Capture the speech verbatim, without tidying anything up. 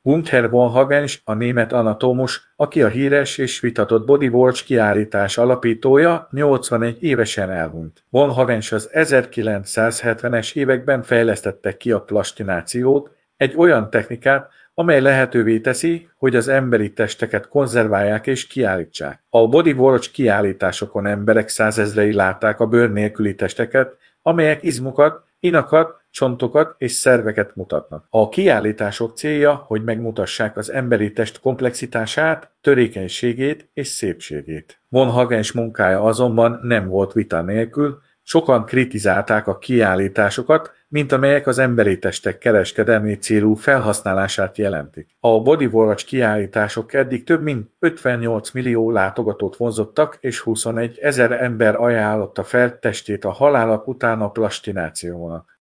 Gunther von Hagens, a német anatómus, aki a híres és vitatott Bodyworks kiállítás alapítója, nyolcvanegy évesen elhunyt. Von Hagens az ezerkilencszázhetvenes években fejlesztette ki a plastinációt, egy olyan technikát, amely lehetővé teszi, hogy az emberi testeket konzerválják és kiállítsák. A Bodyworks kiállításokon emberek százezrei látták a bőr nélküli testeket, amelyek izmokat, inakat, csontokat és szerveket mutatnak. A kiállítások célja, hogy megmutassák az emberi test komplexitását, törékenységét és szépségét. Von Hagens munkája azonban nem volt vita nélkül, sokan kritizálták a kiállításokat, mint amelyek az emberi testek kereskedelmi célú felhasználását jelentik. A Bodyworks kiállítások eddig több mint ötvennyolc millió látogatót vonzottak, és huszonegy ezer ember ajánlotta fel testét a halála után a plastinációnak.